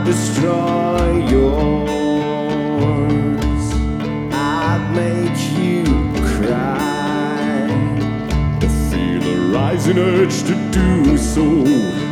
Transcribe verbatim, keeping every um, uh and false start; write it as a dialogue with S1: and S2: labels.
S1: destroy yours. I'd make you cry. I feel a rising urge to do so.